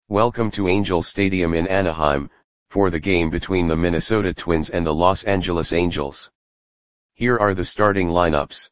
Welcome to Angel Stadium in Anaheim, for the game between the Minnesota Twins and the Los Angeles Angels. Here are the starting lineups.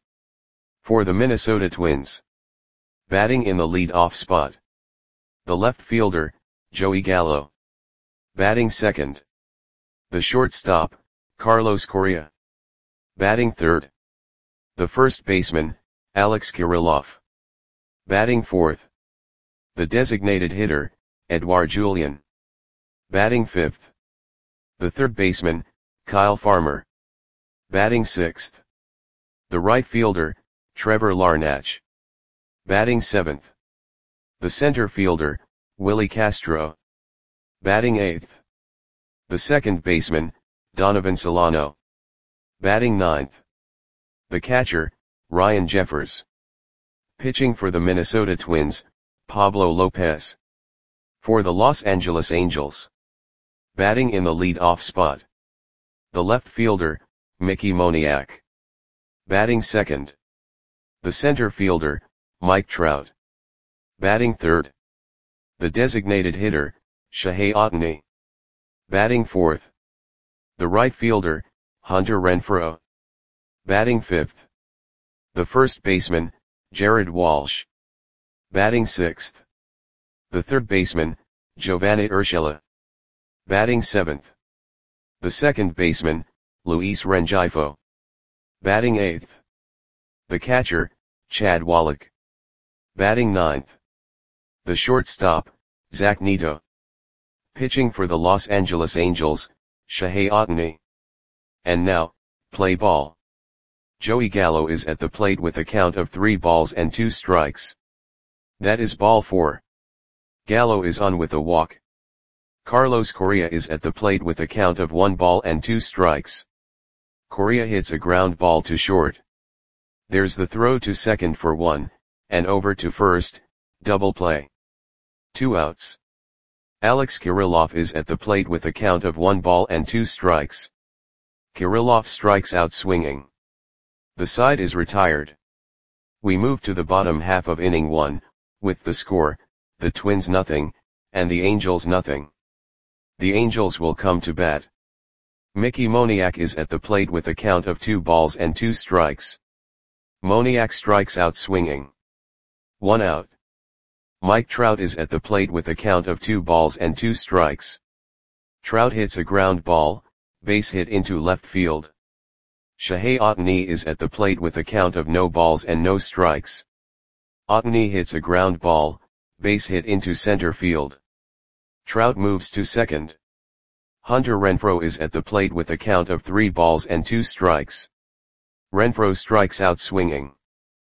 For the Minnesota Twins. Batting in the lead-off spot. The left fielder, Joey Gallo. Batting second. The shortstop, Carlos Correa. Batting third. The first baseman, Alex Kirilloff. Batting fourth. The designated hitter, Edouard Julien. Batting fifth. The third baseman, Kyle Farmer. Batting sixth. The right fielder, Trevor Larnach. Batting seventh. The center fielder, Willie Castro. Batting eighth. The second baseman, Donovan Solano. Batting ninth. The catcher, Ryan Jeffers. Pitching for the Minnesota Twins, Pablo Lopez. For the Los Angeles Angels. Batting in the lead-off spot. The left fielder, Mickey Moniak. Batting second. The center fielder, Mike Trout. Batting third. The designated hitter, Shohei Ohtani. Batting fourth. The right fielder, Hunter Renfroe. Batting fifth. The first baseman, Jared Walsh. Batting sixth. The third baseman, Giovanni Urshela. Batting seventh. The second baseman, Luis Rengifo. Batting eighth. The catcher, Chad Wallach. Batting ninth. The shortstop, Zach Neto. Pitching for the Los Angeles Angels, Shohei Ohtani. And now, play ball. Joey Gallo is at the plate with a count of 3 balls and 2 strikes. That is ball 4. Gallo is on with a walk. Carlos Correa is at the plate with a count of 1 ball and 2 strikes. Correa hits a ground ball to short. There's the throw to second for 1, and over to first, double play. 2 outs. Alex Kirilloff is at the plate with a count of 1 ball and 2 strikes. Kirilloff strikes out swinging. The side is retired. We move to the bottom half of inning 1, with the score, the Twins nothing, and the Angels nothing. The Angels will come to bat. Mickey Moniak is at the plate with a count of 2 balls and 2 strikes. Moniak strikes out swinging. 1 out. Mike Trout is at the plate with a count of 2 balls and 2 strikes. Trout hits a ground ball, base hit into left field. Shohei Ohtani is at the plate with a count of no balls and no strikes. Ohtani hits a ground ball, base hit into center field. Trout moves to second. Hunter Renfroe is at the plate with a count of 3 balls and 2 strikes. Renfroe strikes out swinging.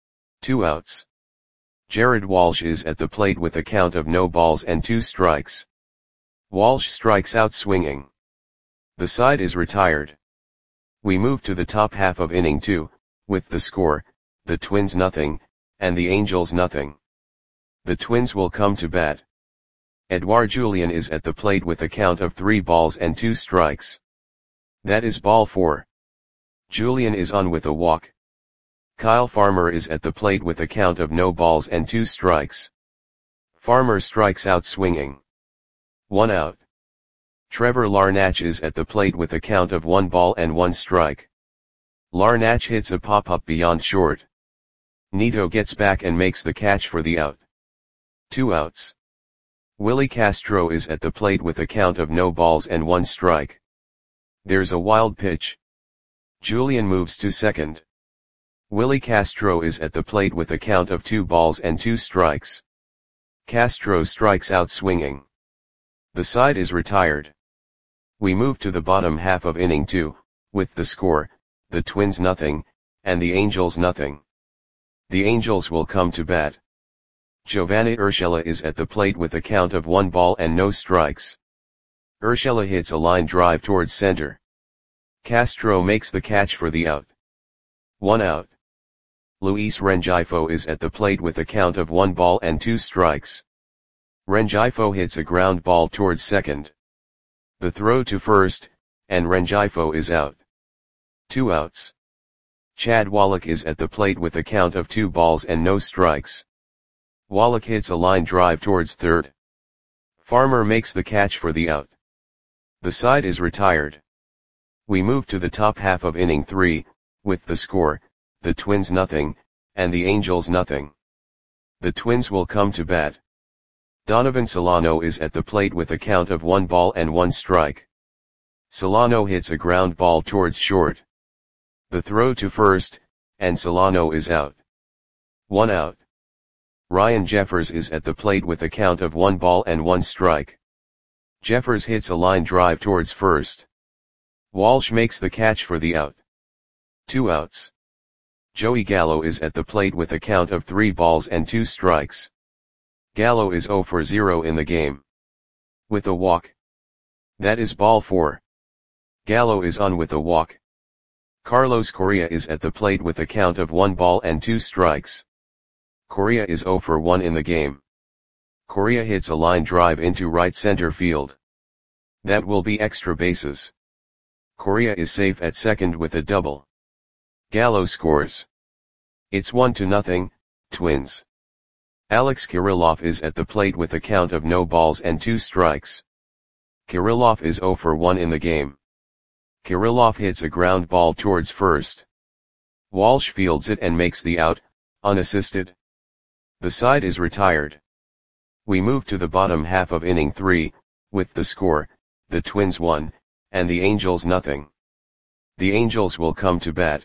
2 outs. Jared Walsh is at the plate with a count of no balls and 2 strikes. Walsh strikes out swinging. The side is retired. We move to the top half of inning 2, with the score, the Twins nothing, and the Angels nothing. The Twins will come to bat. Edouard Julien is at the plate with a count of 3 balls and 2 strikes. That is ball 4. Julien is on with a walk. Kyle Farmer is at the plate with a count of no balls and 2 strikes. Farmer strikes out swinging. 1 out. Trevor Larnach is at the plate with a count of 1 ball and 1 strike. Larnach hits a pop-up beyond short. Neto gets back and makes the catch for the out. 2 outs. Willie Castro is at the plate with a count of no balls and 1 strike. There's a wild pitch. Julien moves to second. Willie Castro is at the plate with a count of 2 balls and 2 strikes. Castro strikes out swinging. The side is retired. We move to the bottom half of inning 2, with the score, the Twins nothing, and the Angels nothing. The Angels will come to bat. Giovanni Urshela is at the plate with a count of 1 ball and no strikes. Urshela hits a line drive towards center. Castro makes the catch for the out. 1 out. Luis Rengifo is at the plate with a count of 1 ball and 2 strikes. Rengifo hits a ground ball towards second. The throw to first, and Rengifo is out. 2 outs. Chad Wallach is at the plate with a count of 2 balls and no strikes. Wallach hits a line drive towards third. Farmer makes the catch for the out. The side is retired. We move to the top half of inning 3, with the score, the Twins nothing, and the Angels nothing. The Twins will come to bat. Donovan Solano is at the plate with a count of 1 ball and 1 strike. Solano hits a ground ball towards short. The throw to first, and Solano is out. 1 out. Ryan Jeffers is at the plate with a count of 1 ball and 1 strike. Jeffers hits a line drive towards first. Walsh makes the catch for the out. 2 outs. Joey Gallo is at the plate with a count of 3 balls and 2 strikes. Gallo is 0 for 0 in the game. With a walk. That is ball 4. Gallo is on with a walk. Carlos Correa is at the plate with a count of 1 ball and 2 strikes. Correa is 0 for 1 in the game. Correa hits a line drive into right center field. That will be extra bases. Correa is safe at second with a double. Gallo scores. It's 1-0, Twins. Alex Kirilloff is at the plate with a count of no balls and 2 strikes. Kirilloff is 0 for 1 in the game. Kirilloff hits a ground ball towards first. Walsh fields it and makes the out, unassisted. The side is retired. We move to the bottom half of inning 3, with the score, the Twins 1, and the Angels nothing. The Angels will come to bat.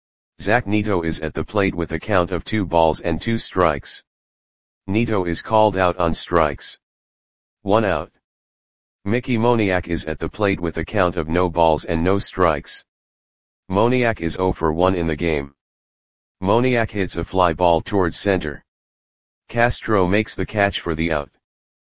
Zach Neto is at the plate with a count of 2 balls and 2 strikes. Neto is called out on strikes. 1 out. Mickey Moniak is at the plate with a count of no balls and no strikes. Moniak is 0 for 1 in the game. Moniak hits a fly ball towards center. Castro makes the catch for the out.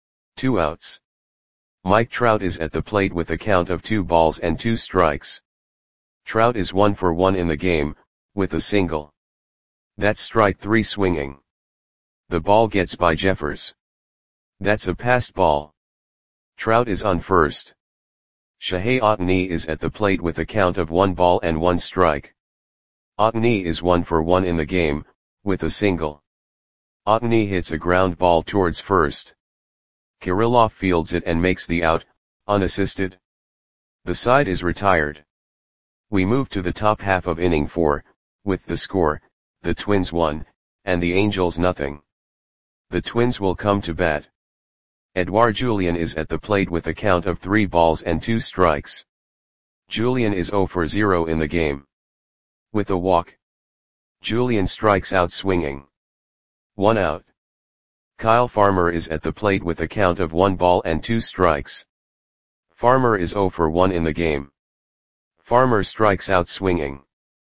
2 outs. Mike Trout is at the plate with a count of 2 balls and 2 strikes. Trout is 1 for 1 in the game, with a single. That's strike 3 swinging. The ball gets by Jeffers. That's a passed ball. Trout is on first. Shohei Ohtani is at the plate with a count of 1 ball and 1 strike. Ohtani is 1 for 1 in the game, with a single. Ohtani hits a ground ball towards first. Kirilloff fields it and makes the out, unassisted. The side is retired. We move to the top half of inning 4, with the score, the Twins 1, and the Angels nothing. The Twins will come to bat. Edouard Julien is at the plate with a count of 3 balls and 2 strikes. Julien is 0 for 0 in the game. With a walk. Julien strikes out swinging. 1 out. Kyle Farmer is at the plate with a count of 1 ball and 2 strikes. Farmer is 0 for 1 in the game. Farmer strikes out swinging.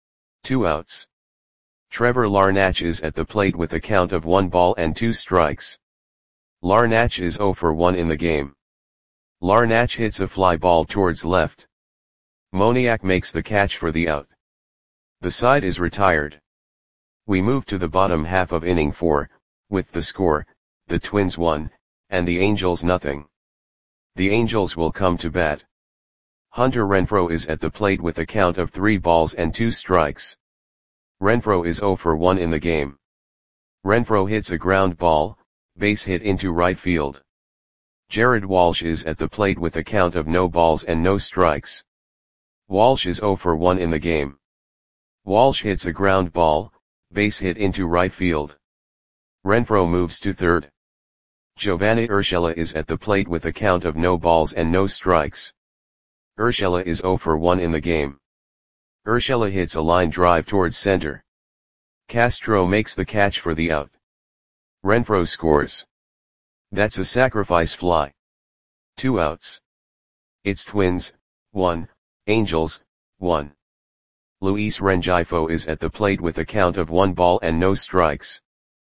2 outs. Trevor Larnach is at the plate with a count of 1 ball and 2 strikes. Larnach is 0 for 1 in the game. Larnach hits a fly ball towards left. Moniak makes the catch for the out. The side is retired. We move to the bottom half of inning 4, with the score, the Twins 1, and the Angels nothing. The Angels will come to bat. Hunter Renfroe is at the plate with a count of 3 balls and 2 strikes. Renfroe is 0 for 1 in the game. Renfroe hits a ground ball, base hit into right field. Jared Walsh is at the plate with a count of no balls and no strikes. Walsh is 0 for 1 in the game. Walsh hits a ground ball, base hit into right field. Renfroe moves to third. Giovanni Urshela is at the plate with a count of no balls and no strikes. Urshela is 0 for 1 in the game. Urshela hits a line drive towards center. Castro makes the catch for the out. Renfroe scores. That's a sacrifice fly. 2 outs. It's Twins, 1, Angels, 1. Luis Rengifo is at the plate with a count of 1 ball and no strikes.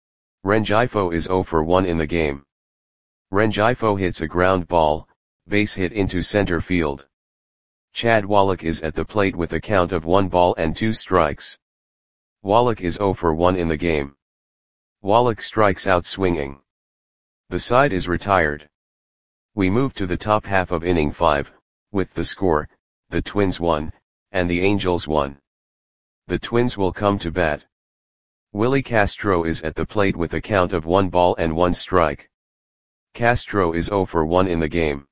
Rengifo is 0 for 1 in the game. Rengifo hits a ground ball, base hit into center field. Chad Wallach is at the plate with a count of 1 ball and 2 strikes. Wallach is 0 for 1 in the game. Wallach strikes out swinging. The side is retired. We move to the top half of inning 5, with the score, the Twins 1, and the Angels 1. The Twins will come to bat. Willie Castro is at the plate with a count of 1 ball and 1 strike. Castro is 0 for 1 in the game.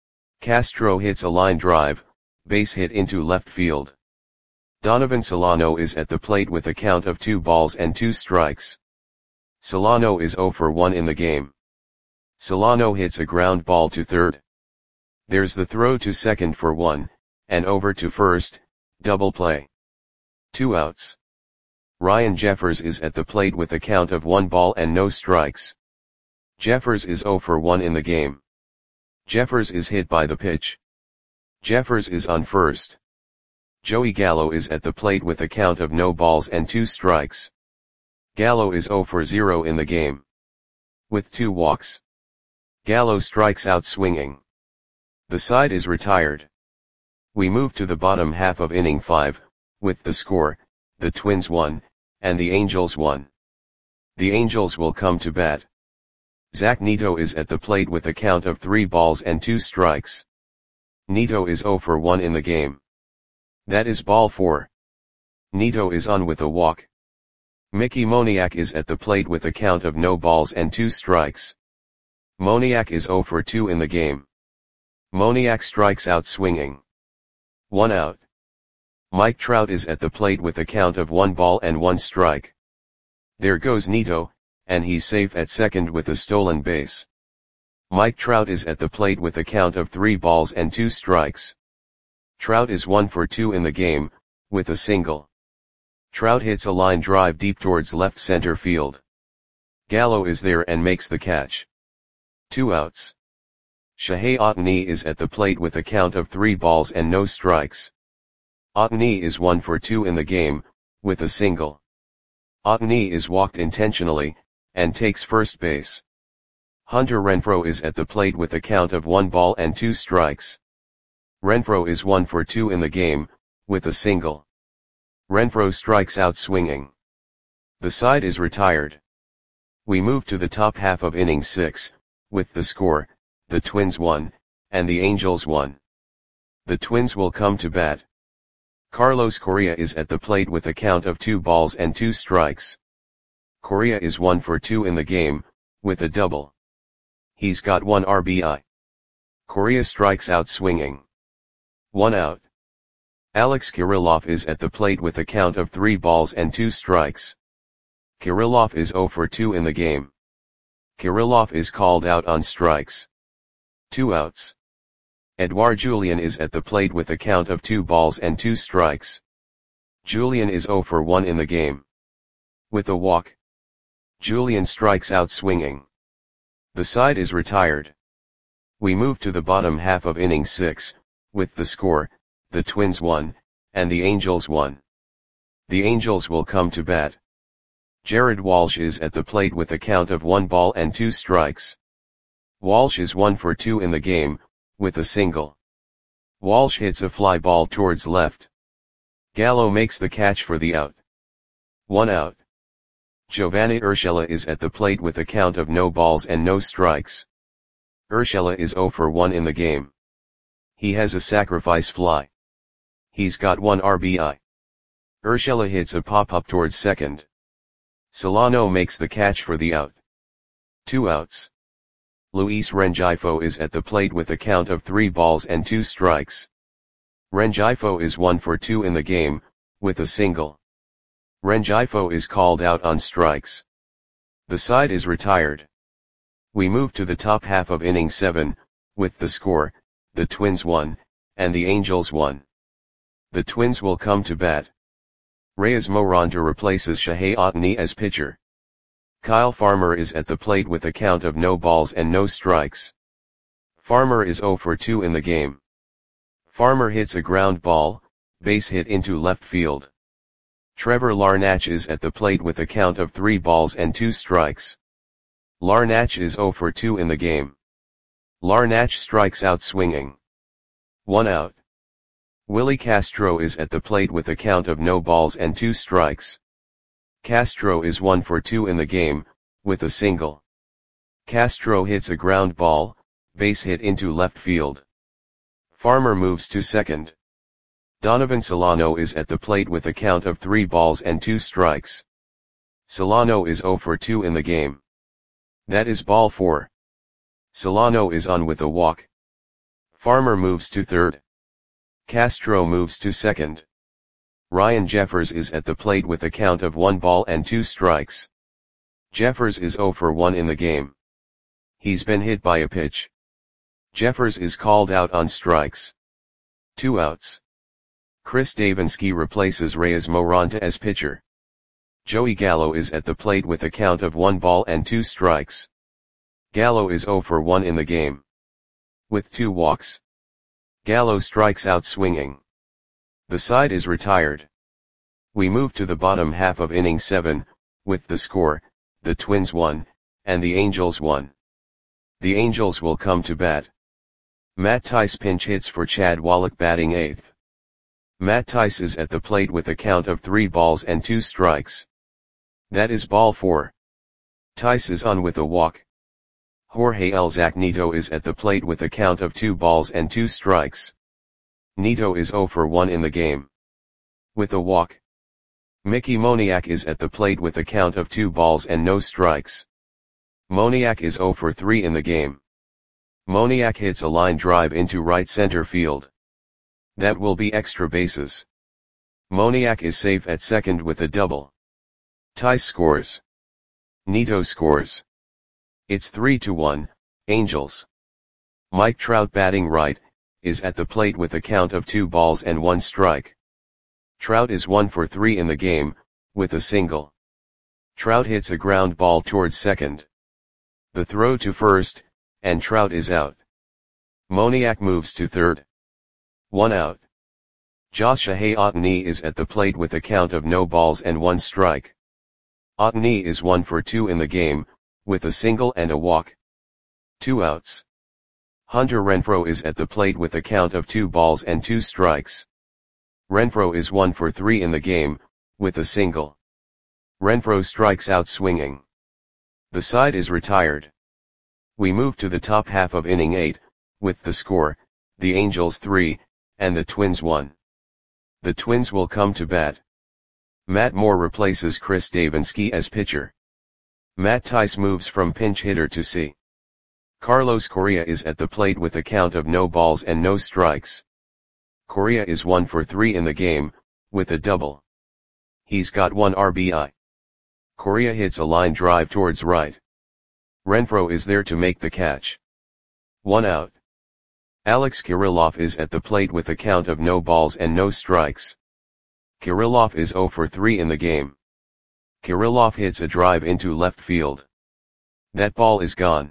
Castro hits a line drive, base hit into left field. Donovan Solano is at the plate with a count of 2 balls and 2 strikes. Solano is 0 for 1 in the game. Solano hits a ground ball to third. There's the throw to second for 1, and over to first, double play. 2 outs. Ryan Jeffers is at the plate with a count of 1 ball and no strikes. Jeffers is 0 for 1 in the game. Jeffers is hit by the pitch. Jeffers is on first. Joey Gallo is at the plate with a count of no balls and 2 strikes. Gallo is 0 for 0 in the game. With 2 walks. Gallo strikes out swinging. The side is retired. We move to the bottom half of inning 5, with the score, the Twins 1, and the Angels 1. The Angels will come to bat. Zach Neto is at the plate with a count of 3 balls and 2 strikes. Neto is 0 for 1 in the game. That is ball 4. Neto is on with a walk. Mickey Moniak is at the plate with a count of no balls and 2 strikes. Moniak is 0 for 2 in the game. Moniak strikes out swinging. 1 out. Mike Trout is at the plate with a count of 1 ball and 1 strike. There goes Neto, and he's safe at second with a stolen base. Mike Trout is at the plate with a count of 3 balls and 2 strikes. Trout is 1 for 2 in the game, with a single. Trout hits a line drive deep towards left center field. Gallo is there and makes the catch. 2 outs. Shohei Ohtani is at the plate with a count of 3 balls and no strikes. Ohtani is 1 for 2 in the game, with a single. Ohtani is walked intentionally, and takes first base. Hunter Renfroe is at the plate with a count of 1 ball and 2 strikes. Renfroe is 1 for 2 in the game, with a single. Renfroe strikes out swinging. The side is retired. We move to the top half of inning 6, with the score, the Twins 1, and the Angels 1. The Twins will come to bat. Carlos Correa is at the plate with a count of 2 balls and 2 strikes. Correa is 1 for 2 in the game, with a double. He's got 1 RBI. Correa strikes out swinging. 1 out. Alex Kirilloff is at the plate with a count of 3 balls and 2 strikes. Kirilloff is 0 for 2 in the game. Kirilloff is called out on strikes. 2 outs. Edouard Julien is at the plate with a count of 2 balls and 2 strikes. Julien is 0 for 1 in the game. With a walk. Julien strikes out swinging. The side is retired. We move to the bottom half of inning 6, with the score, the Twins 1, and the Angels 1. The Angels will come to bat. Jared Walsh is at the plate with a count of 1 ball and 2 strikes. Walsh is 1 for 2 in the game, with a single. Walsh hits a fly ball towards left. Gallo makes the catch for the out. 1 out. Giovanni Urshela is at the plate with a count of no balls and no strikes. Urshela is 0 for 1 in the game. He has a sacrifice fly. He's got 1 RBI. Urshela hits a pop-up towards second. Solano makes the catch for the out. 2 outs. Luis Rengifo is at the plate with a count of 3 balls and 2 strikes. Rengifo is 1 for 2 in the game, with a single. Rengifo is called out on strikes. The side is retired. We move to the top half of inning 7, with the score, the Twins 1, and the Angels 1. The Twins will come to bat. Reyes Moronta replaces Shohei Ohtani as pitcher. Kyle Farmer is at the plate with a count of no balls and no strikes. Farmer is 0 for 2 in the game. Farmer hits a ground ball, base hit into left field. Trevor Larnach is at the plate with a count of 3 balls and 2 strikes. Larnach is 0 for 2 in the game. Larnach strikes out swinging. 1 out. Willie Castro is at the plate with a count of no balls and 2 strikes. Castro is 1 for 2 in the game, with a single. Castro hits a ground ball, base hit into left field. Farmer moves to second. Donovan Solano is at the plate with a count of 3 balls and 2 strikes. Solano is 0 for 2 in the game. That is ball 4. Solano is on with a walk. Farmer moves to third. Castro moves to second. Ryan Jeffers is at the plate with a count of 1 ball and 2 strikes. Jeffers is 0 for 1 in the game. He's been hit by a pitch. Jeffers is called out on strikes. 2 outs. Chris Davinsky replaces Reyes Moranta as pitcher. Joey Gallo is at the plate with a count of 1 ball and 2 strikes. Gallo is 0 for 1 in the game. With 2 walks. Gallo strikes out swinging. The side is retired. We move to the bottom half of inning 7, with the score, the Twins 1, and the Angels 1. The Angels will come to bat. Matt Thaiss pinch hits for Chad Wallach batting 8th. Matt Thaiss is at the plate with a count of 3 balls and 2 strikes. That is ball 4. Thaiss is on with a walk. Jorge Elzac Nieto is at the plate with a count of 2 balls and 2 strikes. Nieto is 0 for 1 in the game. With a walk. Mickey Moniak is at the plate with a count of 2 balls and no strikes. Moniak is 0 for 3 in the game. Moniak hits a line drive into right center field. That will be extra bases. Moniak is safe at second with a double. Thaiss scores. Nieto scores. It's 3-1, Angels. Mike Trout batting right, is at the plate with a count of 2 balls and 1 strike. Trout is 1 for 3 in the game, with a single. Trout hits a ground ball towards second. The throw to first, and Trout is out. Moniak moves to third. 1 out. Joshua Otani is at the plate with a count of no balls and 1 strike. Otani is 1 for 2 in the game, with a single and a walk. 2 outs. Hunter Renfroe is at the plate with a count of 2 balls and 2 strikes. Renfroe is 1 for 3 in the game, with a single. Renfroe strikes out swinging. The side is retired. We move to the top half of inning 8, with the score, the Angels 3, and the Twins 1. The Twins will come to bat. Matt Moore replaces Chris Davinsky as pitcher. Matt Thaiss moves from pinch hitter to C. Carlos Correa is at the plate with a count of no balls and no strikes. Correa is 1 for 3 in the game, with a double. He's got 1 RBI. Correa hits a line drive towards right. Renfroe is there to make the catch. 1 out. Alex Kirilloff is at the plate with a count of no balls and no strikes. Kirilloff is 0 for 3 in the game. Kirilloff hits a drive into left field. That ball is gone.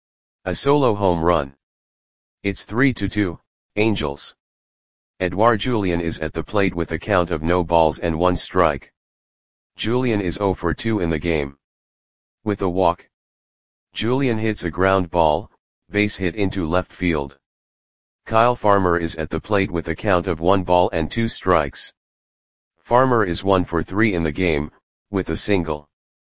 A solo home run. It's 3-2, Angels. Edouard Julien is at the plate with a count of no balls and 1 strike. Julien is 0 for 2 in the game. With a walk. Julien hits a ground ball, base hit into left field. Kyle Farmer is at the plate with a count of 1 ball and 2 strikes. Farmer is 1 for 3 in the game, with a single.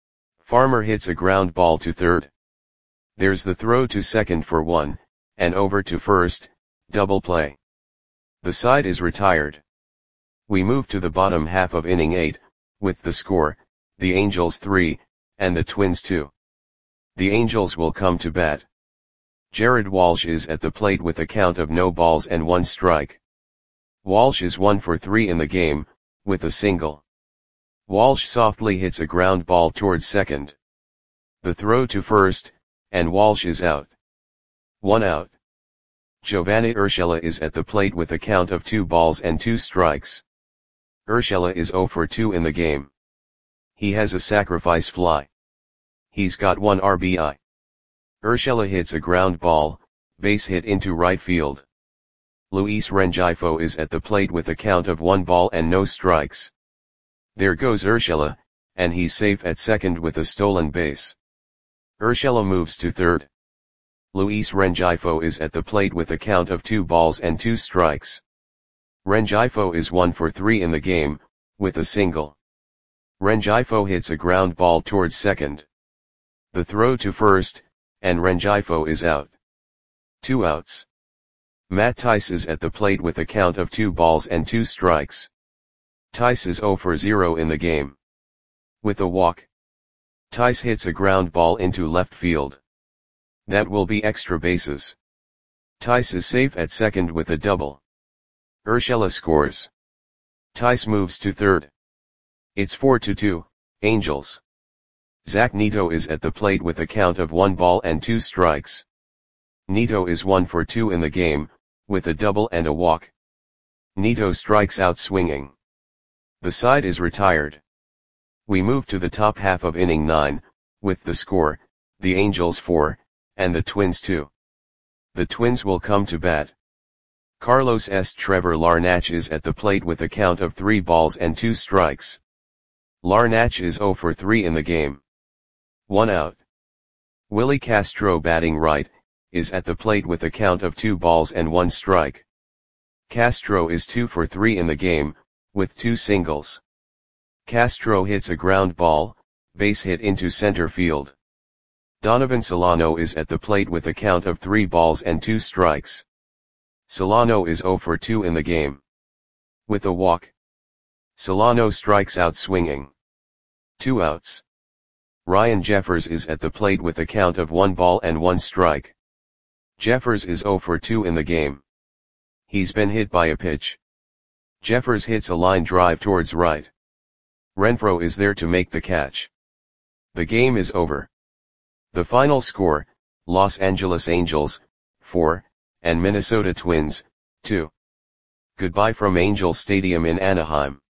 Farmer hits a ground ball to third. There's the throw to second for 1, and over to first, double play. The side is retired. We move to the bottom half of inning 8, with the score, the Angels 3, and the Twins 2. The Angels will come to bat. Jared Walsh is at the plate with a count of no balls and 1 strike. Walsh is 1 for 3 in the game, with a single. Walsh softly hits a ground ball towards second. The throw to first, and Walsh is out. 1 out. Giovanni Urshela is at the plate with a count of 2 balls and 2 strikes. Urshela is 0 for 2 in the game. He has a sacrifice fly. He's got 1 RBI. Urshela hits a ground ball, base hit into right field. Luis Rengifo is at the plate with a count of 1 ball and no strikes. There goes Urshela, and he's safe at second with a stolen base. Urshela moves to third. Luis Rengifo is at the plate with a count of 2 balls and 2 strikes. Rengifo is 1 for 3 in the game, with a single. Rengifo hits a ground ball towards second. The throw to first, and Rengifo is out. 2 outs. Matt Thaiss is at the plate with a count of 2 balls and 2 strikes. Thaiss is 0 for 0 in the game. With a walk. Thaiss hits a ground ball into left field. That will be extra bases. Tice is safe at second with a double. Urshela scores. Tice moves to third. It's 4-2, Angels. Zach Neto is at the plate with a count of 1 ball and 2 strikes. Neto is 1 for 2 in the game, with a double and a walk. Neto strikes out swinging. The side is retired. We move to the top half of inning 9, with the score, the Angels 4, and the Twins 2. The Twins will come to bat. Carlos S. Trevor Larnach is at the plate with a count of 3 balls and 2 strikes. Larnach is 0 for 3 in the game. 1 out. Willie Castro, batting right, is at the plate with a count of 2 balls and 1 strike. Castro is 2 for 3 in the game, with 2 singles. Castro hits a ground ball, base hit into center field. Donovan Solano is at the plate with a count of 3 balls and 2 strikes. Solano is 0 for 2 in the game. With a walk. Solano strikes out swinging. 2 outs. Ryan Jeffers is at the plate with a count of 1 ball and 1 strike. Jeffers is 0 for 2 in the game. He's been hit by a pitch. Jeffers hits a line drive towards right. Renfroe is there to make the catch. The game is over. The final score, Los Angeles Angels, 4, and Minnesota Twins, 2. Goodbye from Angel Stadium in Anaheim.